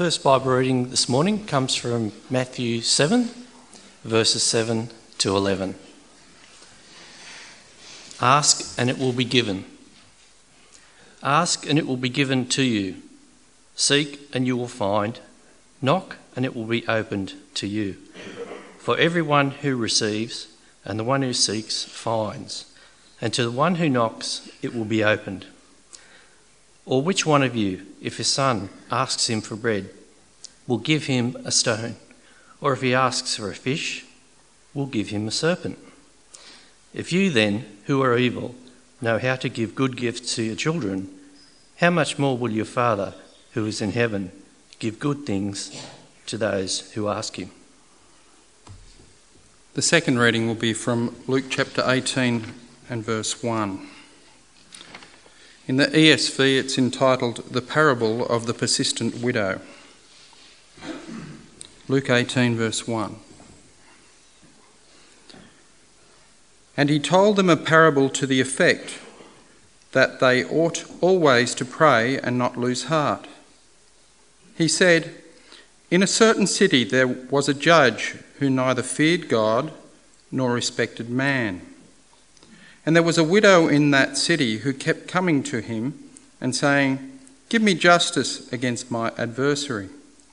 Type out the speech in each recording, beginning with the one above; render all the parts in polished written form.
First Bible reading this morning comes from Matthew 7, verses 7 to 11. Ask and it will be given. Ask and it will be given to you. Seek and you will find. Knock and it will be opened to you. For everyone who receives and the one who seeks finds, and to the one who knocks it will be opened. Or which one of you, if his son asks him for bread, will give him a stone? Or if he asks for a fish, will give him a serpent? If you then, who are evil, know how to give good gifts to your children, how much more will your Father, who is in heaven, give good things to those who ask him? The second reading will be from Luke chapter 18 and verse 1. In the ESV, it's entitled The Parable of the Persistent Widow. Luke 18, verse 1. And he told them a parable to the effect that they ought always to pray and not lose heart. He said, in a certain city there was a judge who neither feared God nor respected man. And there was a widow in that city who kept coming to him and saying, give me justice against my adversary.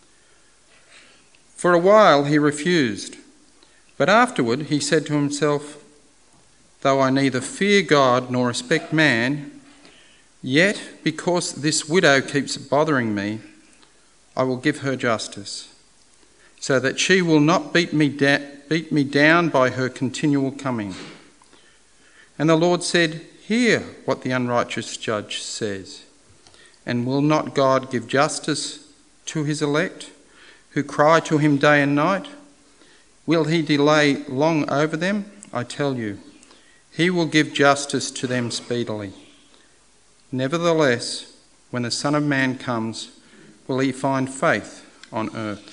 For a while he refused, but afterward he said to himself, though I neither fear God nor respect man, yet because this widow keeps bothering me, I will give her justice, so that she will not beat me down by her continual coming. And the Lord said, hear what the unrighteous judge says. And will not God give justice to his elect, who cry to him day and night? Will he delay long over them? I tell you, he will give justice to them speedily. Nevertheless, when the Son of Man comes, will he find faith on earth?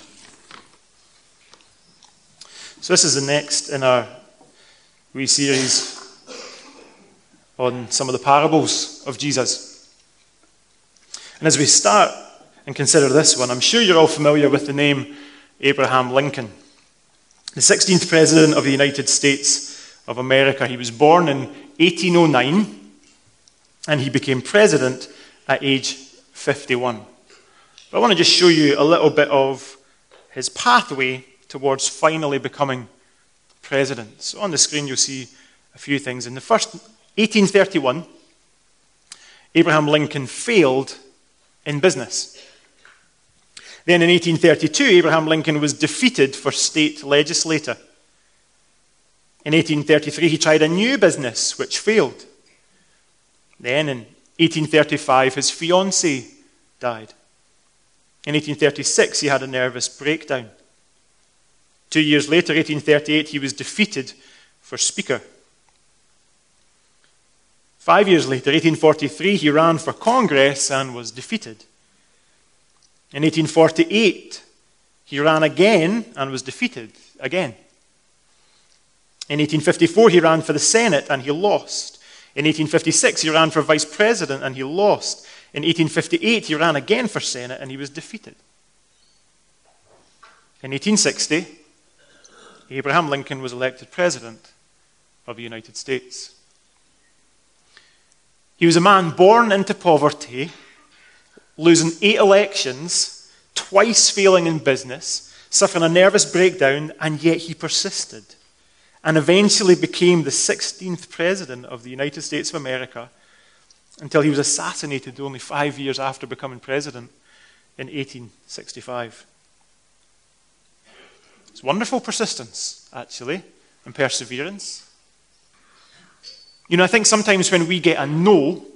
So this is the next in our wee series on some of the parables of Jesus. And as we start and consider this one, I'm sure you're all familiar with the name Abraham Lincoln, the 16th President of the United States of America. He was born in 1809 and he became president at age 51. But I want to just show you a little bit of his pathway towards finally becoming president. So on the screen you'll see a few things. In the first 1831, Abraham Lincoln failed in business. Then in 1832, Abraham Lincoln was defeated for state legislator. In 1833, he tried a new business, which failed. Then in 1835, his fiancée died. In 1836, he had a nervous breakdown. 2 years later, 1838, he was defeated for speaker. 5 years later, 1843, he ran for Congress and was defeated. In 1848, he ran again and was defeated again. In 1854, he ran for the Senate and he lost. In 1856, he ran for vice president and he lost. In 1858, he ran again for Senate and he was defeated. In 1860, Abraham Lincoln was elected president of the United States. He was a man born into poverty, losing 8 elections, twice failing in business, suffering a nervous breakdown, and yet he persisted and eventually became the 16th president of the United States of America until he was assassinated only 5 years after becoming president in 1865. It's wonderful persistence, actually, and perseverance. You know, I think sometimes when we get a no,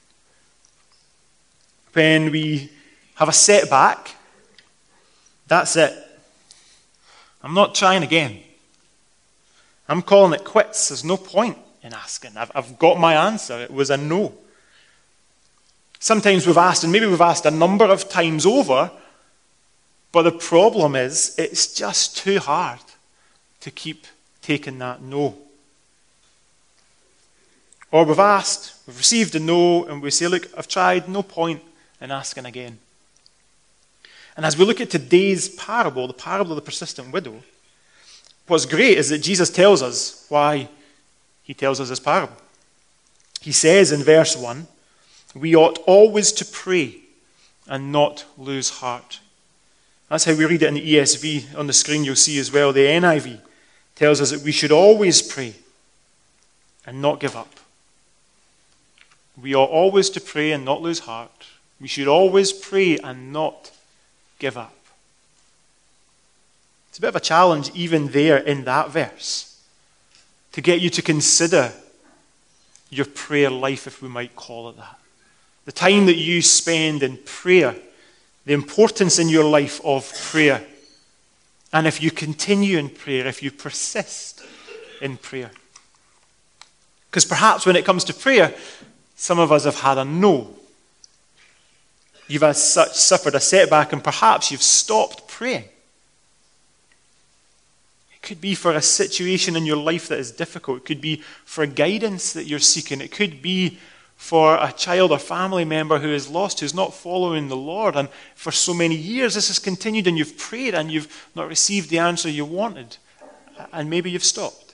when we have a setback, that's it. I'm not trying again. I'm calling it quits. There's no point in asking. I've got my answer. It was a no. Sometimes we've asked, and maybe we've asked a number of times over, but the problem is it's just too hard to keep taking that no. Or we've asked, we've received a no, and we say, look, I've tried, no point in asking again. And as we look at today's parable, the parable of the persistent widow, what's great is that Jesus tells us why he tells us this parable. He says in verse 1, we ought always to pray and not lose heart. That's how we read it in the ESV. On the screen you'll see as well the NIV tells us that we should always pray and not give up. We ought always to pray and not lose heart. We should always pray and not give up. It's a bit of a challenge even there in that verse to get you to consider your prayer life, if we might call it that. The time that you spend in prayer, the importance in your life of prayer. And if you continue in prayer, if you persist in prayer. Because perhaps when it comes to prayer, some of us have had a no. You've as such suffered a setback and perhaps you've stopped praying. It could be for a situation in your life that is difficult. It could be for guidance that you're seeking. It could be for a child or family member who is lost, who's not following the Lord. And for so many years this has continued and you've prayed and you've not received the answer you wanted. And maybe you've stopped.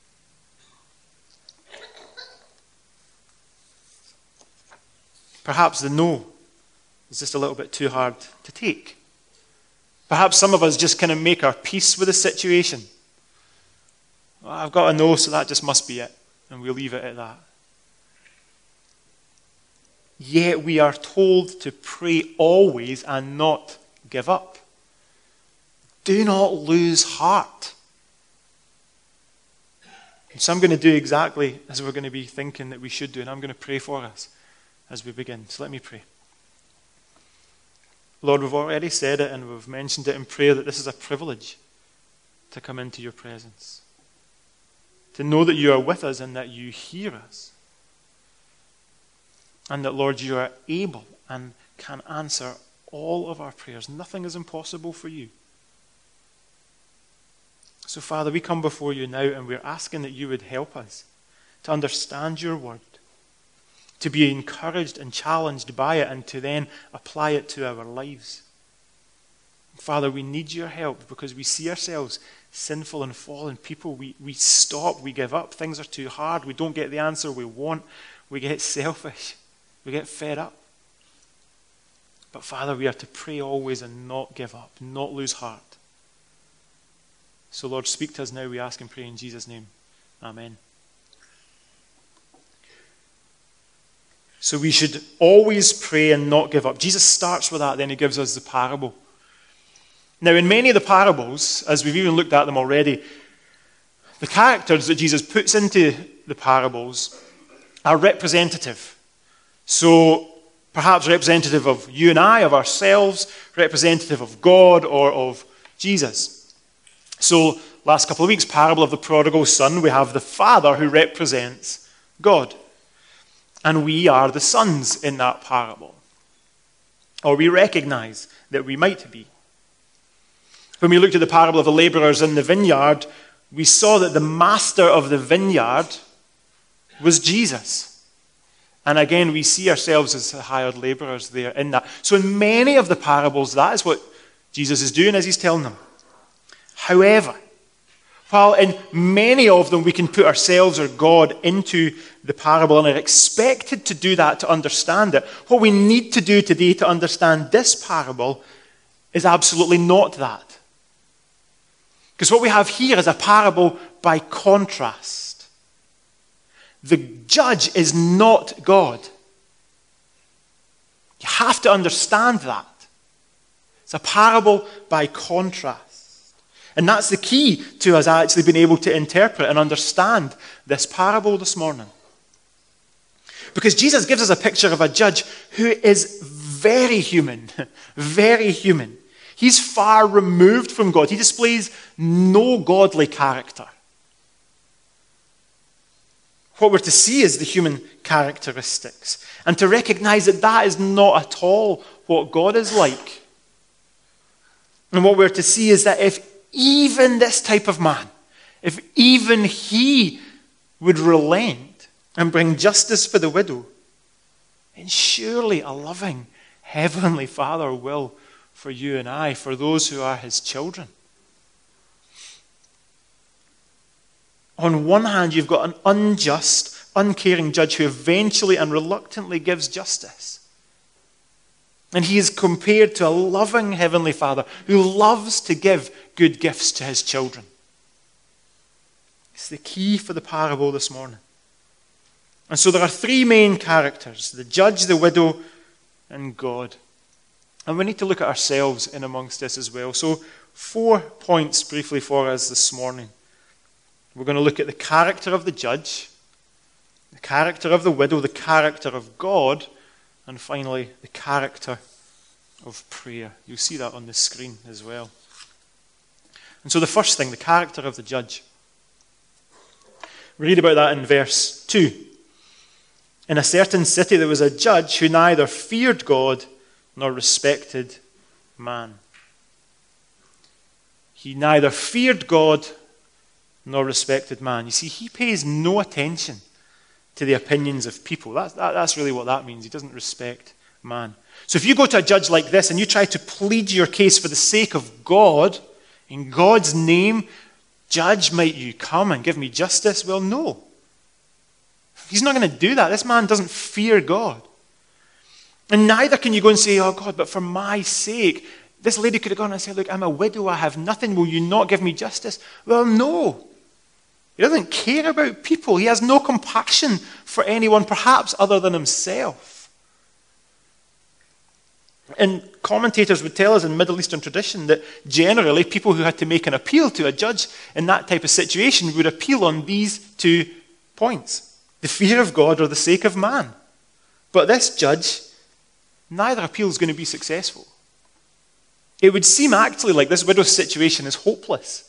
Perhaps the no is just a little bit too hard to take. Perhaps some of us just kind of make our peace with the situation. Well, I've got a no, so that just must be it. And we'll leave it at that. Yet we are told to pray always and not give up. Do not lose heart. And so I'm going to do exactly as we're going to be thinking that we should do, and I'm going to pray for us as we begin. So let me pray. Lord, we've already said it and we've mentioned it in prayer that this is a privilege to come into your presence. To know that you are with us and that you hear us. And that, Lord, you are able and can answer all of our prayers. Nothing is impossible for you. So, Father, we come before you now and we're asking that you would help us to understand your word, to be encouraged and challenged by it, and to then apply it to our lives. Father, we need your help because we see ourselves sinful and fallen people. We stop, we give up, things are too hard, we don't get the answer we want, we get selfish. We get fed up. But Father, we are to pray always and not give up, not lose heart. So Lord, speak to us now, we ask and pray in Jesus' name. Amen. So we should always pray and not give up. Jesus starts with that, then he gives us the parable. Now in many of the parables, as we've even looked at them already, the characters that Jesus puts into the parables are representative. So, perhaps representative of you and I, of ourselves, representative of God or of Jesus. So, last couple of weeks, parable of the prodigal son, we have the father who represents God. And we are the sons in that parable. Or we recognize that we might be. When we looked at the parable of the laborers in the vineyard, we saw that the master of the vineyard was Jesus. And again, we see ourselves as hired laborers there in that. So in many of the parables, that is what Jesus is doing as he's telling them. However, while in many of them we can put ourselves or God into the parable and are expected to do that to understand it, what we need to do today to understand this parable is absolutely not that. Because what we have here is a parable by contrast. The judge is not God. You have to understand that. It's a parable by contrast. And that's the key to us actually being able to interpret and understand this parable this morning. Because Jesus gives us a picture of a judge who is very human, very human. He's far removed from God. He displays no godly character. What we're to see is the human characteristics. And to recognize that that is not at all what God is like. And what we're to see is that if even this type of man, if even he would relent and bring justice for the widow, then surely a loving heavenly Father will for you and I, for those who are his children. On one hand, you've got an unjust, uncaring judge who eventually and reluctantly gives justice. And he is compared to a loving heavenly Father who loves to give good gifts to his children. It's the key for the parable this morning. And so there are three main characters: the judge, the widow, and God. And we need to look at ourselves in amongst this as well. So 4 points briefly for us this morning. We're going to look at the character of the judge, the character of the widow, the character of God, and finally the character of prayer. You'll see that on the screen as well. And so the first thing, the character of the judge. We read about that in verse 2. In a certain city there was a judge who neither feared God nor respected man. He neither feared God nor respected man. You see, he pays no attention to the opinions of people. That's really what that means. He doesn't respect man. So if you go to a judge like this and you try to plead your case for the sake of God, in God's name, Judge, might you come and give me justice? Well, no. He's not going to do that. This man doesn't fear God. And neither can you go and say, oh God, but for my sake, this lady could have gone and said, look, I'm a widow, I have nothing, will you not give me justice? Well, no. He doesn't care about people. He has no compassion for anyone, perhaps other than himself. And commentators would tell us in Middle Eastern tradition that generally people who had to make an appeal to a judge in that type of situation would appeal on these 2 points: the fear of God or the sake of man. But this judge, neither appeal is going to be successful. It would seem actually like this widow's situation is hopeless.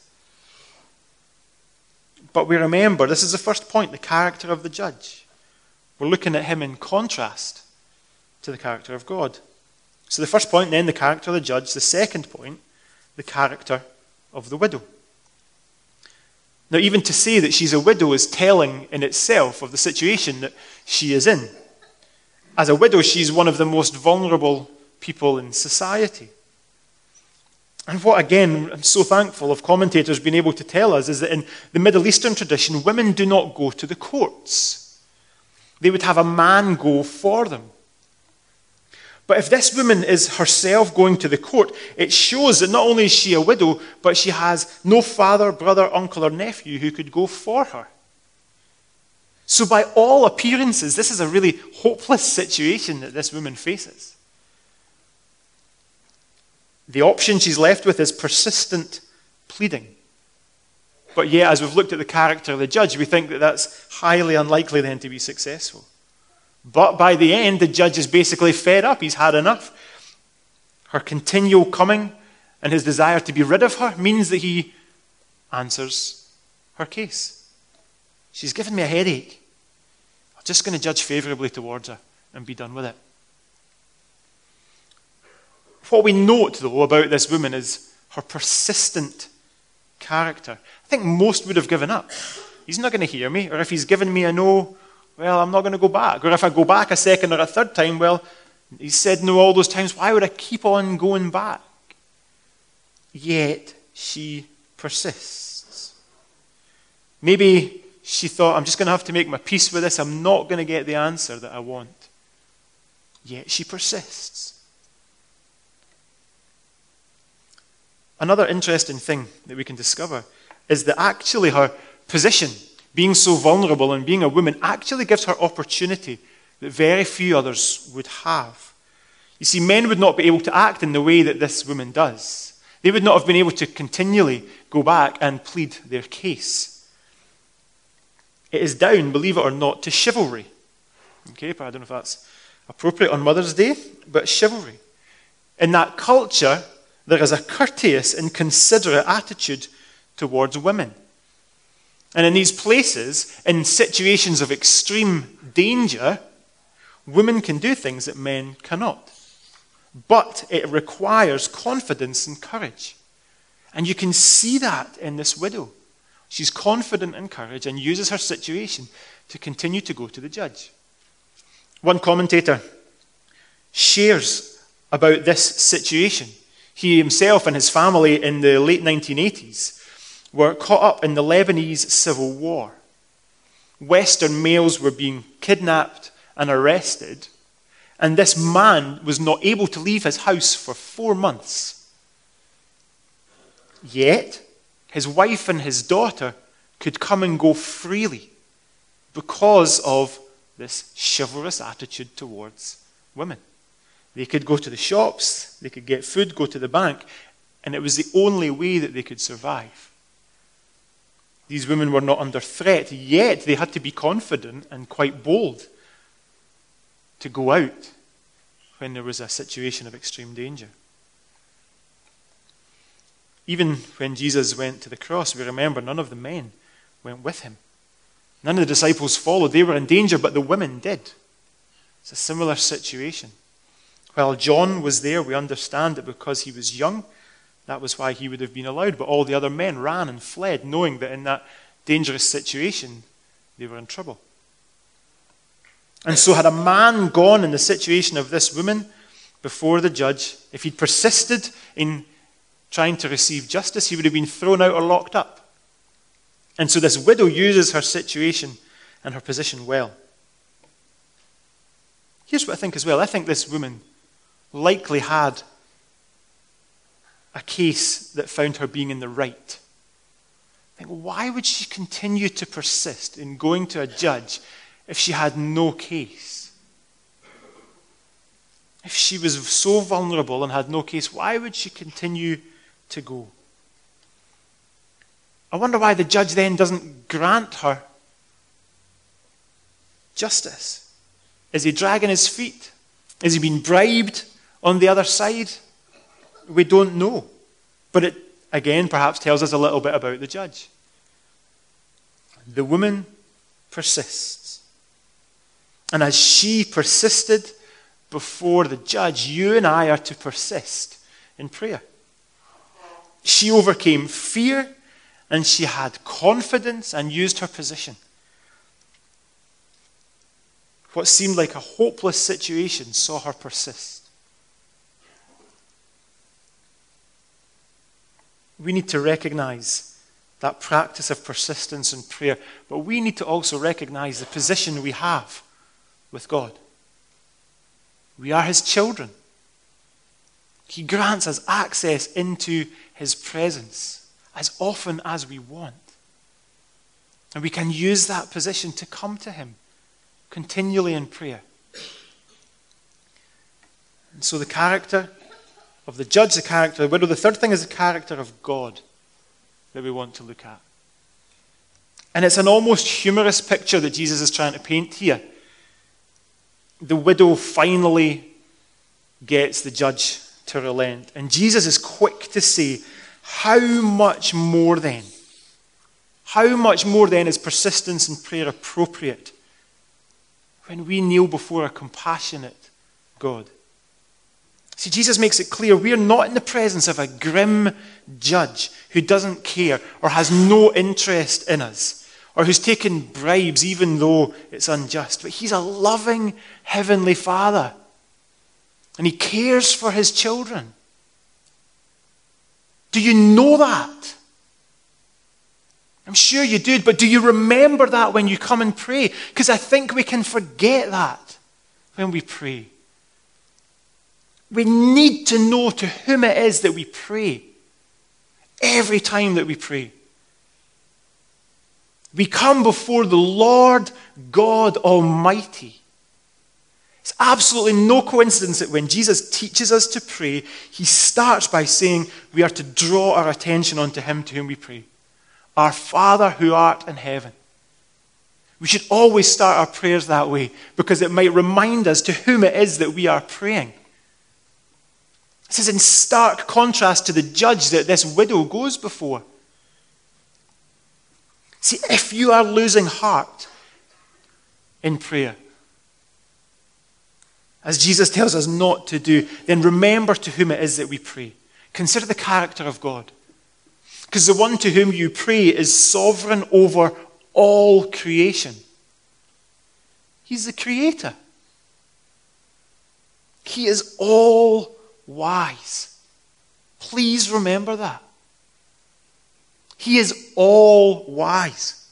But we remember, this is the first point, the character of the judge. We're looking at him in contrast to the character of God. So the first point then, the character of the judge. The second point, the character of the widow. Now, even to say that she's a widow is telling in itself of the situation that she is in. As a widow, she's one of the most vulnerable people in society. And what, again, I'm so thankful of commentators being able to tell us is that in the Middle Eastern tradition, women do not go to the courts. They would have a man go for them. But if this woman is herself going to the court, it shows that not only is she a widow, but she has no father, brother, uncle, or nephew who could go for her. So by all appearances, this is a really hopeless situation that this woman faces. The option she's left with is persistent pleading. But yet, as we've looked at the character of the judge, we think that that's highly unlikely then to be successful. But by the end, the judge is basically fed up. He's had enough. Her continual coming and his desire to be rid of her means that he answers her case. She's given me a headache. I'm just going to judge favorably towards her and be done with it. What we note, though, about this woman is her persistent character. I think most would have given up. He's not going to hear me, or if he's given me a no, well, I'm not going to go back. Or if I go back a second or a third time, well, he said no all those times, why would I keep on going back? Yet she persists. Maybe she thought, I'm just going to have to make my peace with this. I'm not going to get the answer that I want. Yet she persists. Another interesting thing that we can discover is that actually her position, being so vulnerable and being a woman, actually gives her opportunity that very few others would have. You see, men would not be able to act in the way that this woman does. They would not have been able to continually go back and plead their case. It is down, believe it or not, to chivalry. Okay, but I don't know if that's appropriate on Mother's Day, but chivalry. In that culture, there is a courteous and considerate attitude towards women. And in these places, in situations of extreme danger, women can do things that men cannot. But it requires confidence and courage. And you can see that in this widow. She's confident in courage and uses her situation to continue to go to the judge. One commentator shares about this situation. He himself and his family in the late 1980s were caught up in the Lebanese civil war. Western males were being kidnapped and arrested, and this man was not able to leave his house for 4 months. Yet, his wife and his daughter could come and go freely because of this chivalrous attitude towards women. They could go to the shops, they could get food, go to the bank, and it was the only way that they could survive. These women were not under threat, yet they had to be confident and quite bold to go out when there was a situation of extreme danger. Even when Jesus went to the cross, we remember none of the men went with him. None of the disciples followed. They were in danger, but the women did. It's a similar situation. While John was there, we understand that because he was young, that was why he would have been allowed. But all the other men ran and fled, knowing that in that dangerous situation, they were in trouble. And so had a man gone in the situation of this woman before the judge, if he'd persisted in trying to receive justice, he would have been thrown out or locked up. And so this widow uses her situation and her position well. Here's what I think as well. I think this woman likely had a case that found her being in the right. I think, why would she continue to persist in going to a judge if she had no case? If she was so vulnerable and had no case, why would she continue to go? I wonder why the judge then doesn't grant her justice. Is he dragging his feet? Is he being bribed on the other side? We don't know. But it, again, perhaps tells us a little bit about the judge. The woman persists. And as she persisted before the judge, you and I are to persist in prayer. She overcame fear, and she had confidence and used her position. What seemed like a hopeless situation saw her persist. We need to recognize that practice of persistence in prayer, but we need to also recognize the position we have with God. We are his children. He grants us access into his presence as often as we want. And we can use that position to come to him continually in prayer. And so the character of the judge, the character of the widow. The third thing is the character of God that we want to look at. And it's an almost humorous picture that Jesus is trying to paint here. The widow finally gets the judge to relent. And Jesus is quick to say, how much more then is persistence in prayer appropriate when we kneel before a compassionate God? See, Jesus makes it clear we are not in the presence of a grim judge who doesn't care or has no interest in us or who's taken bribes even though it's unjust. But he's a loving heavenly Father and he cares for his children. Do you know that? I'm sure you do, but do you remember that when you come and pray? Because I think we can forget that when we pray. We need to know to whom it is that we pray every time that we pray. We come before the Lord God Almighty. It's absolutely no coincidence that when Jesus teaches us to pray, he starts by saying we are to draw our attention onto him to whom we pray. Our Father who art in heaven. We should always start our prayers that way because it might remind us to whom it is that we are praying. This is in stark contrast to the judge that this widow goes before. See, if you are losing heart in prayer, as Jesus tells us not to do, then remember to whom it is that we pray. Consider the character of God. Because the one to whom you pray is sovereign over all creation. He's the creator. He is all wise. Please remember that. He is all wise.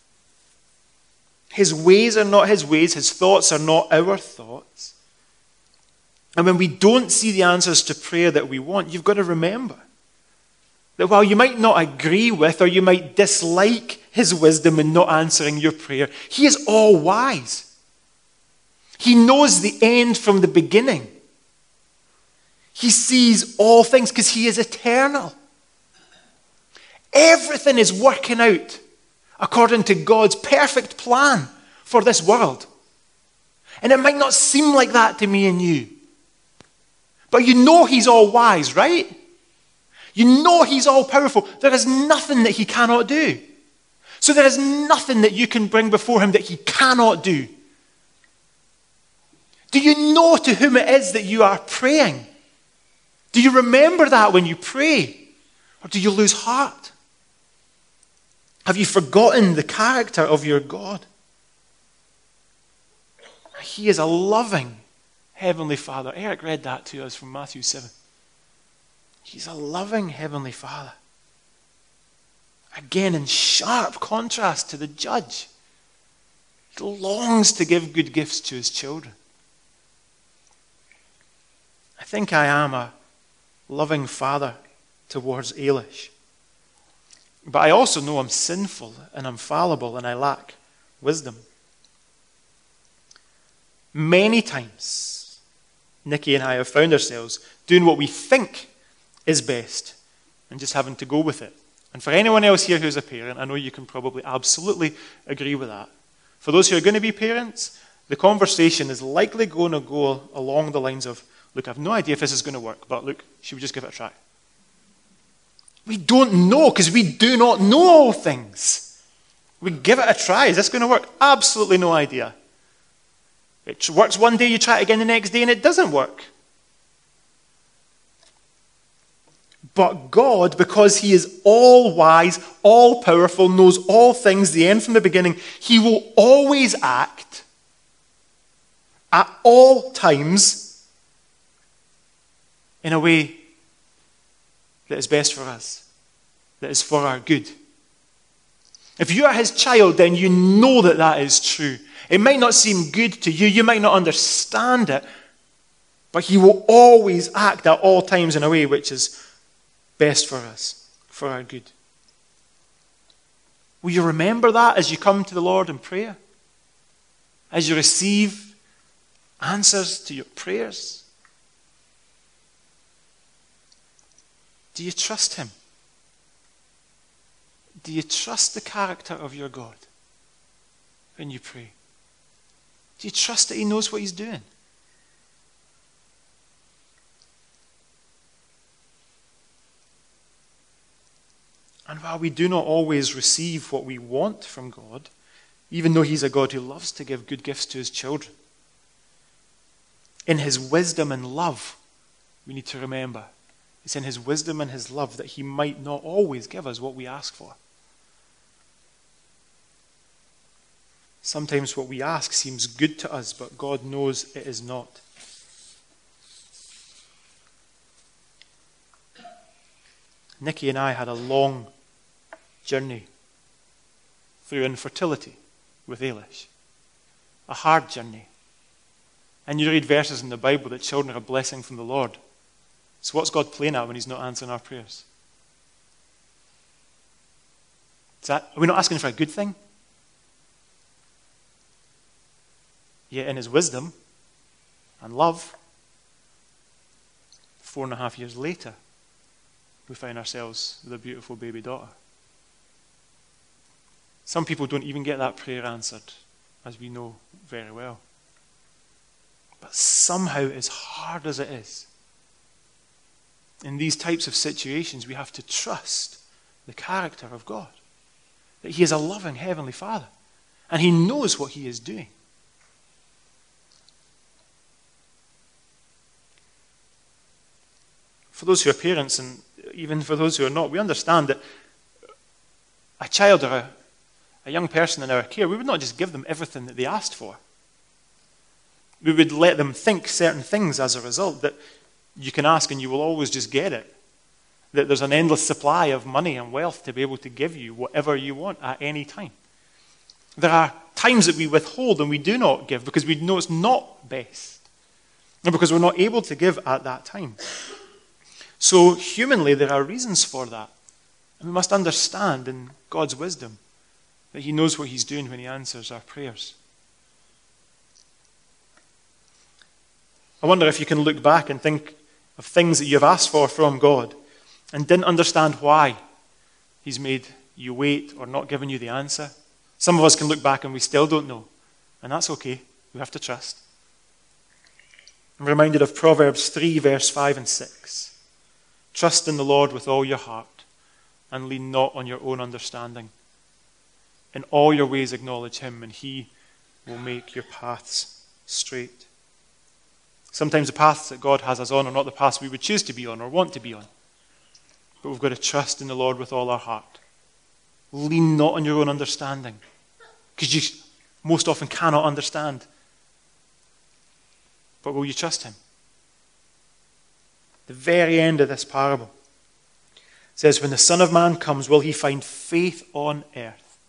His ways are not his ways. His thoughts are not our thoughts. And when we don't see the answers to prayer that we want, you've got to remember that while you might not agree with or you might dislike his wisdom in not answering your prayer, he is all wise. He knows the end from the beginning. He sees all things because he is eternal. Everything is working out according to God's perfect plan for this world. And it might not seem like that to me and you. But you know he's all wise, right? You know he's all powerful. There is nothing that he cannot do. So there is nothing that you can bring before him that he cannot do. Do you know to whom it is that you are praying? Do you remember that when you pray? Or do you lose heart? Have you forgotten the character of your God? He is a loving Heavenly Father. Eric read that to us from Matthew 7. He's a loving Heavenly Father. Again, in sharp contrast to the judge. He longs to give good gifts to his children. I think I am a loving father towards Ailish. But I also know I'm sinful and I'm fallible and I lack wisdom. Many times, Nikki and I have found ourselves doing what we think is best and just having to go with it. And for anyone else here who's a parent, I know you can probably absolutely agree with that. For those who are going to be parents, the conversation is likely going to go along the lines of, look, I have no idea if this is going to work, but look, should we just give it a try? We don't know because we do not know all things. We give it a try. Is this going to work? Absolutely no idea. It works one day, you try it again the next day, and it doesn't work. But God, because he is all wise, all powerful, knows all things, the end from the beginning, he will always act at all times in a way that is best for us, that is for our good. If you are his child, then you know that that is true. It might not seem good to you, you might not understand it, but he will always act at all times in a way which is best for us, for our good. Will you remember that as you come to the Lord in prayer? As you receive answers to your prayers? Do you trust him? Do you trust the character of your God when you pray? Do you trust that he knows what he's doing? And while we do not always receive what we want from God, even though he's a God who loves to give good gifts to his children, in his wisdom and love, we need to remember, it's in his wisdom and his love that he might not always give us what we ask for. Sometimes what we ask seems good to us, but God knows it is not. Nikki and I had a long journey through infertility with Ailish. A hard journey. And you read verses in the Bible that children are a blessing from the Lord. So what's God playing at when he's not answering our prayers? Are we not asking for a good thing? Yet in his wisdom and love, 4.5 years later, we find ourselves with a beautiful baby daughter. Some people don't even get that prayer answered, as we know very well. But somehow, as hard as it is, in these types of situations, we have to trust the character of God. That he is a loving Heavenly Father. And he knows what he is doing. For those who are parents, and even for those who are not, we understand that a child or a young person in our care, we would not just give them everything that they asked for. We would let them think certain things as a result, that you can ask and you will always just get it. that there's an endless supply of money and wealth to be able to give you whatever you want at any time. There are times that we withhold and we do not give because we know it's not best, and because we're not able to give at that time. So humanly, there are reasons for that. And we must understand in God's wisdom that he knows what he's doing when he answers our prayers. I wonder if you can look back and think of things that you've asked for from God and didn't understand why he's made you wait or not given you the answer. Some of us can look back and we still don't know. And that's okay. We have to trust. I'm reminded of Proverbs 3, verse 5 and 6. Trust in the Lord with all your heart and lean not on your own understanding. In all your ways acknowledge him, and he will make your paths straight. Sometimes the paths that God has us on are not the paths we would choose to be on or want to be on. But we've got to trust in the Lord with all our heart. Lean not on your own understanding, because you most often cannot understand. But will you trust him? The very end of this parable says, when the Son of Man comes, will he find faith on earth?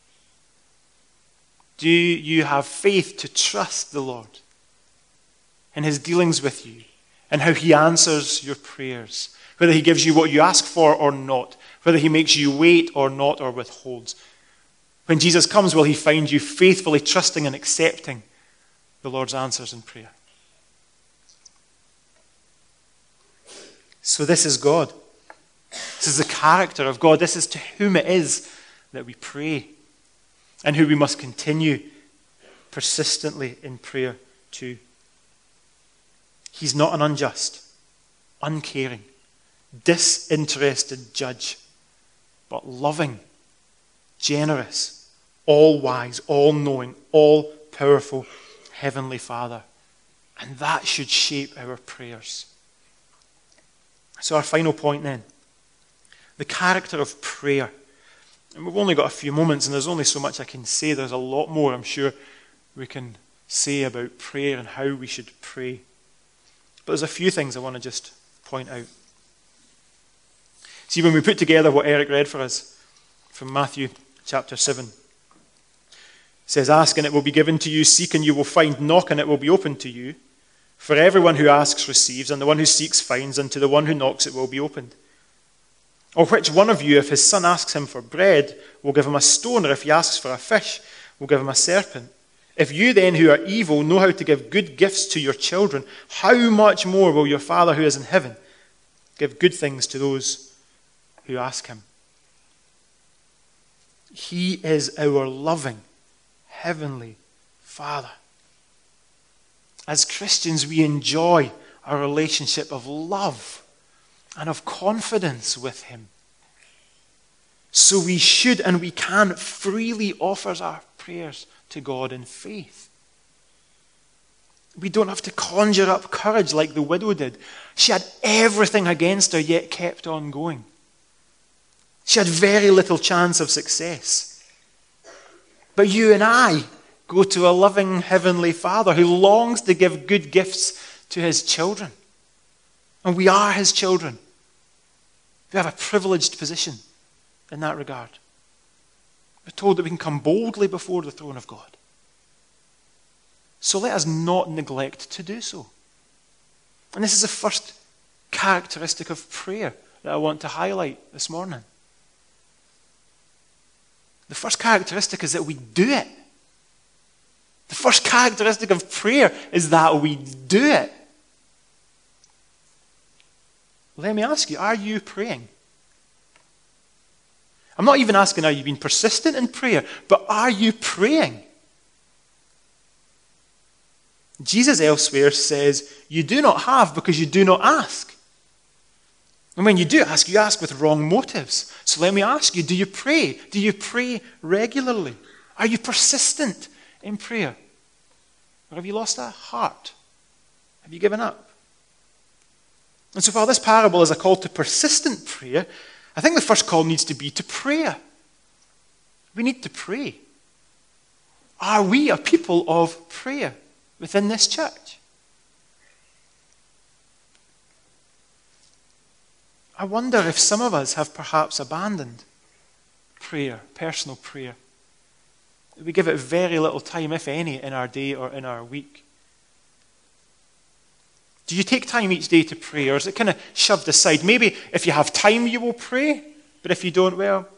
Do you have faith to trust the Lord in his dealings with you and how he answers your prayers? Whether he gives you what you ask for or not, whether he makes you wait or not, or withholds. When Jesus comes, will he find you faithfully trusting and accepting the Lord's answers in prayer? So this is God. This is the character of God. This is to whom it is that we pray, and who we must continue persistently in prayer to. He's not an unjust, uncaring, disinterested judge, but loving, generous, all-wise, all-knowing, all-powerful Heavenly Father. And that should shape our prayers. So our final point then, the character of prayer. And we've only got a few moments, and there's only so much I can say. There's a lot more, I'm sure, we can say about prayer and how we should pray. But there's a few things I want to just point out. See, when we put together what Eric read for us from Matthew chapter 7, it says, ask and it will be given to you, seek and you will find, knock and it will be opened to you. For everyone who asks receives, and the one who seeks finds, and to the one who knocks it will be opened. Or which one of you, if his son asks him for bread, will give him a stone, or if he asks for a fish, will give him a serpent? If you then, who are evil, know how to give good gifts to your children, how much more will your Father who is in heaven give good things to those who ask him? He is our loving, heavenly Father. As Christians, we enjoy a relationship of love and of confidence with him. So we should and we can freely offer our prayers to God in faith. We don't have to conjure up courage like the widow did. She had everything against her, yet kept on going. She had very little chance of success. But you and I go to a loving Heavenly Father who longs to give good gifts to his children. And we are his children. We have a privileged position in that regard. We're told that we can come boldly before the throne of God. So let us not neglect to do so. And this is the first characteristic of prayer that I want to highlight this morning. The first characteristic is that we do it. The first characteristic of prayer is that we do it. Let me ask you, are you praying? I'm not even asking, are you being persistent in prayer, but are you praying? Jesus elsewhere says, you do not have because you do not ask. And when you do ask, you ask with wrong motives. So let me ask you, do you pray? Do you pray regularly? Are you persistent in prayer? Or have you lost a heart? Have you given up? And so while this parable is a call to persistent prayer, I think the first call needs to be to prayer. We need to pray. Are we a people of prayer within this church? I wonder if some of us have perhaps abandoned prayer, personal prayer. We give it very little time, if any, in our day or in our week. Do you take time each day to pray, or is it kind of shoved aside? Maybe if you have time, you will pray, but if you don't, well...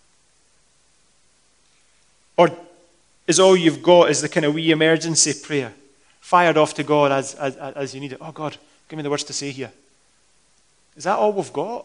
Or is all you've got is the kind of wee emergency prayer, fired off to God as you need it? Oh, God, give me the words to say here. Is that all we've got?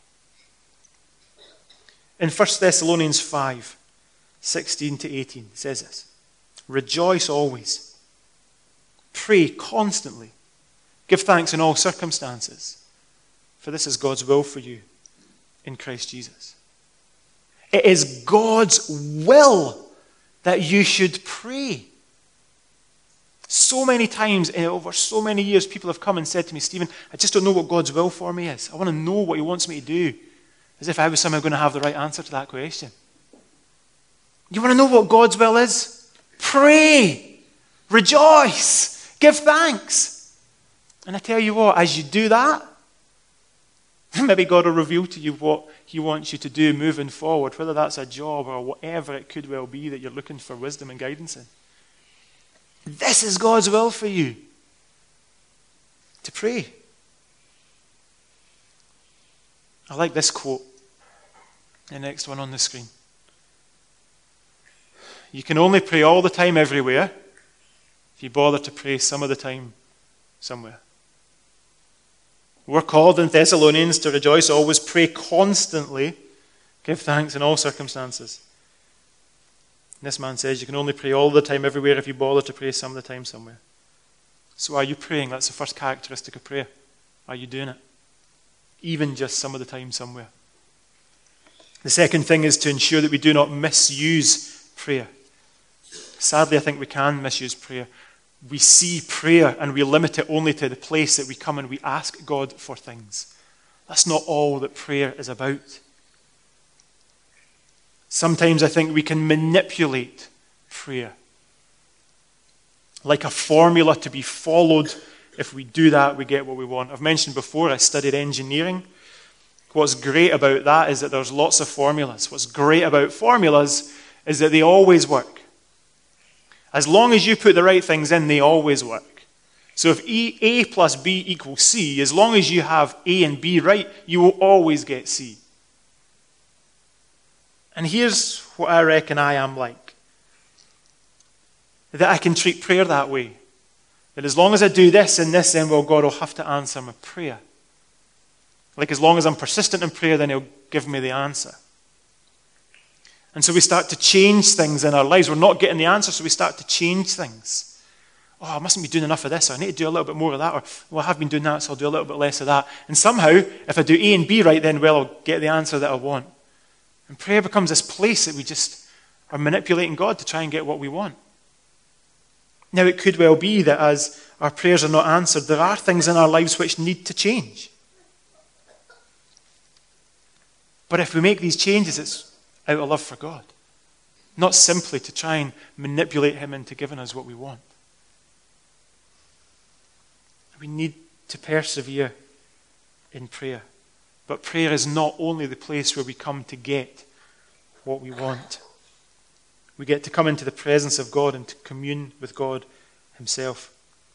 In 1 Thessalonians 5, 16 to 18, it says this: Rejoice always. Pray constantly. Give thanks in all circumstances, for this is God's will for you in Christ Jesus. It is God's will that you should pray. So many times, over so many years, people have come and said to me, Stephen, I just don't know what God's will for me is. I want to know what he wants me to do. As if I was somehow going to have the right answer to that question. You want to know what God's will is? Pray. Rejoice. Give thanks. And I tell you what, as you do that, maybe God will reveal to you what he wants you to do moving forward, whether that's a job or whatever it could well be that you're looking for wisdom and guidance in. This is God's will for you, to pray. I like this quote, the next one on the screen. You can only pray all the time everywhere if you bother to pray some of the time somewhere. We're called in Thessalonians to rejoice always, pray constantly, give thanks in all circumstances. This man says you can only pray all the time everywhere if you bother to pray some of the time somewhere. So are you praying? That's the first characteristic of prayer. Are you doing it? Even just some of the time somewhere. The second thing is to ensure that we do not misuse prayer. Sadly, I think we can misuse prayer. We see prayer and we limit it only to the place that we come and we ask God for things. That's not all that prayer is about. Sometimes I think we can manipulate prayer. Like a formula to be followed. If we do that, we get what we want. I've mentioned before, I studied engineering. What's great about that is that there's lots of formulas. What's great about formulas is that they always work. As long as you put the right things in, they always work. So if A plus B equals C, as long as you have A and B right, you will always get C. And here's what I reckon I am like. That I can treat prayer that way. That as long as I do this and this, then, well, God will have to answer my prayer. Like as long as I'm persistent in prayer, then he'll give me the answer. And so we start to change things in our lives. We're not getting the answer, so we start to change things. Oh, I mustn't be doing enough of this, or I need to do a little bit more of that, or, well, I have been doing that, so I'll do a little bit less of that. And somehow, if I do A and B right, then, well, I'll get the answer that I want. And prayer becomes this place that we just are manipulating God to try and get what we want. Now, it could well be that as our prayers are not answered, there are things in our lives which need to change. But if we make these changes, it's out of love for God. Not simply to try and manipulate him into giving us what we want. We need to persevere in prayer. But prayer is not only the place where we come to get what we want. We get to come into the presence of God and to commune with God himself.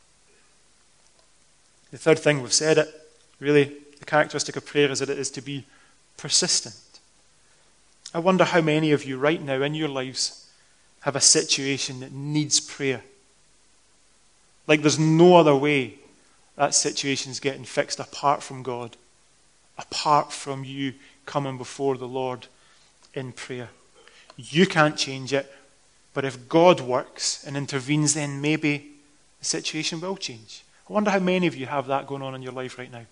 The third thing, we've said it, really, the characteristic of prayer is that it is to be persistent. I wonder how many of you right now in your lives have a situation that needs prayer. Like there's no other way that situation's getting fixed apart from God, apart from you coming before the Lord in prayer. You can't change it, but if God works and intervenes, then maybe the situation will change. I wonder how many of you have that going on in your life right now.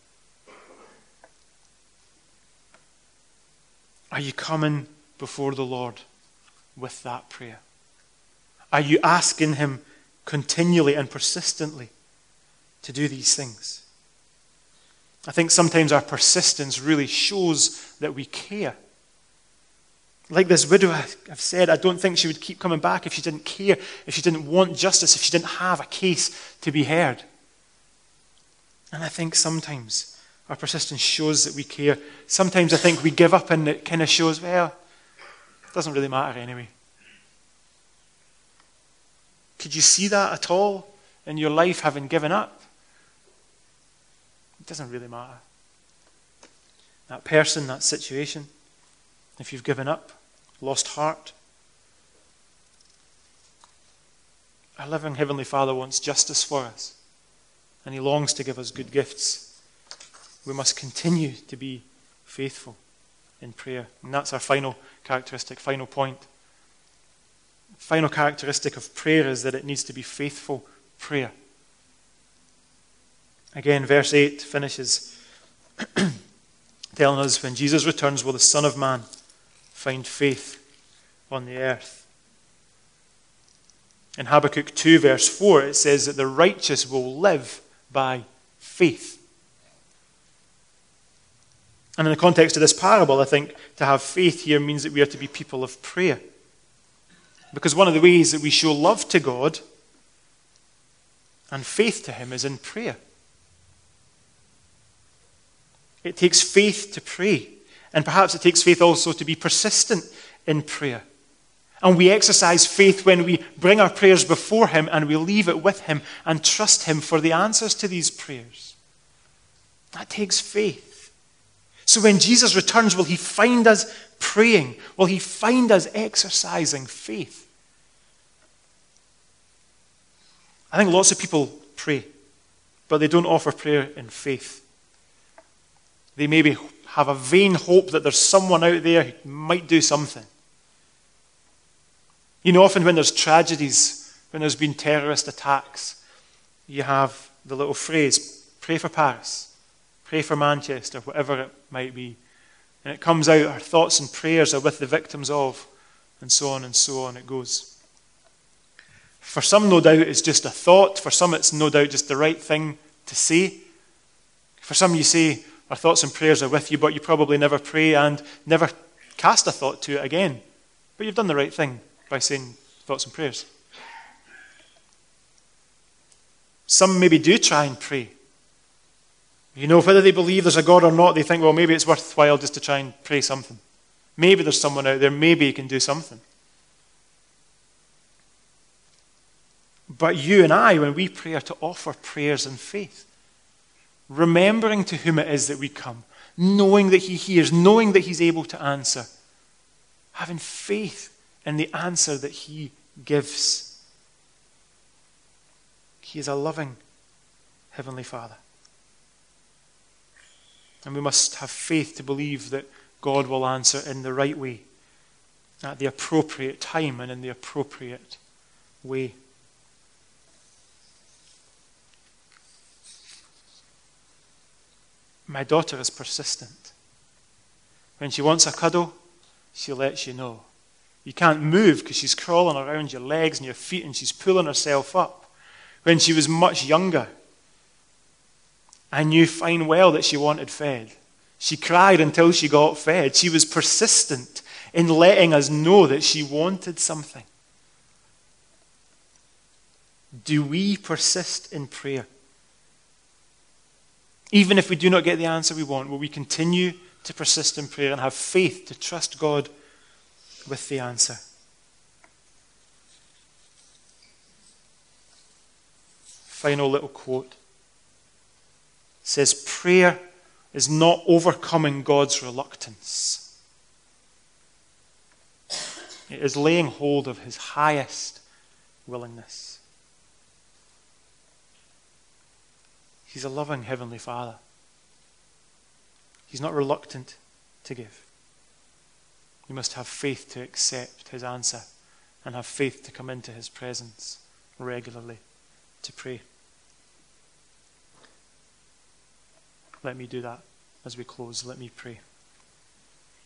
Are you coming before the Lord with that prayer? Are you asking him continually and persistently to do these things? I think sometimes our persistence really shows that we care. Like this widow, I've said, I don't think she would keep coming back if she didn't care, if she didn't want justice, if she didn't have a case to be heard. And I think sometimes Our persistence shows that we care. Sometimes I think we give up and it kind of shows, well, it doesn't really matter anyway. Could you see that at all in your life, having given up? It doesn't really matter. That person, that situation, if you've given up, lost heart. Our living Heavenly Father wants justice for us, and He longs to give us good gifts. We must continue to be faithful in prayer. And that's our final characteristic, final point. Final characteristic of prayer is that it needs to be faithful prayer. Again, verse 8 finishes telling us, when Jesus returns, will the Son of Man find faith on the earth? In Habakkuk 2 verse 4 it says that the righteous will live by faith. And in the context of this parable, I think to have faith here means that we are to be people of prayer. Because one of the ways that we show love to God and faith to Him is in prayer. It takes faith to pray. And perhaps it takes faith also to be persistent in prayer. And we exercise faith when we bring our prayers before Him and we leave it with Him and trust Him for the answers to these prayers. That takes faith. So when Jesus returns, will He find us praying? Will He find us exercising faith? I think lots of people pray, but they don't offer prayer in faith. They maybe have a vain hope that there's someone out there who might do something. You know, often when there's tragedies, when there's been terrorist attacks, you have the little phrase, pray for Paris, pray for Manchester, whatever it might be. And it comes out, our thoughts and prayers are with the victims of, and so on it goes. For some, no doubt, it's just a thought. For some, it's no doubt just the right thing to say. For some, you say, our thoughts and prayers are with you, but you probably never pray and never cast a thought to it again. But you've done the right thing by saying thoughts and prayers. Some maybe do try and pray. You know, whether they believe there's a God or not, they think, well, maybe it's worthwhile just to try and pray something. Maybe there's someone out there, maybe he can do something. But you and I, when we pray, are to offer prayers in faith, remembering to whom it is that we come, knowing that He hears, knowing that He's able to answer, having faith in the answer that He gives. He is a loving Heavenly Father. And we must have faith to believe that God will answer in the right way, at the appropriate time and in the appropriate way. My daughter is persistent. When she wants a cuddle, she lets you know. You can't move because she's crawling around your legs and your feet and she's pulling herself up. When she was much younger, I knew fine well that she wanted fed. She cried until she got fed. She was persistent in letting us know that she wanted something. Do we persist in prayer? Even if we do not get the answer we want, will we continue to persist in prayer and have faith to trust God with the answer? Final little quote. It says, prayer is not overcoming God's reluctance. It is laying hold of His highest willingness. He's a loving Heavenly Father. He's not reluctant to give. You must have faith to accept His answer and have faith to come into His presence regularly to pray. Let me do that as we close. Let me pray.